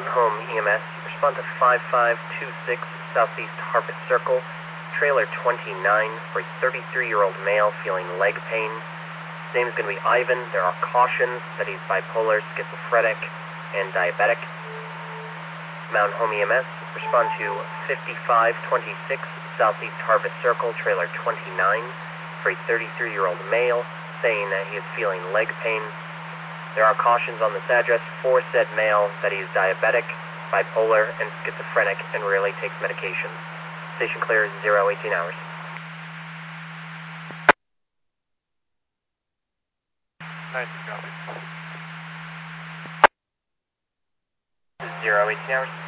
Home EMS, respond to 5526 Southeast Harvest Circle, trailer 29 for a 33-year-old male feeling leg pain. His name is going to be Ivan. There are cautions that he's bipolar, schizophrenic, and diabetic. Mountain Home EMS, respond to 5526 Southeast Harvest Circle, trailer 29 for a 33-year-old male saying that he is feeling leg pain. There are cautions on this address for said male that he is diabetic, bipolar, and schizophrenic, and rarely takes medication. Station clear 018 hours. 90, copy. 018 hours.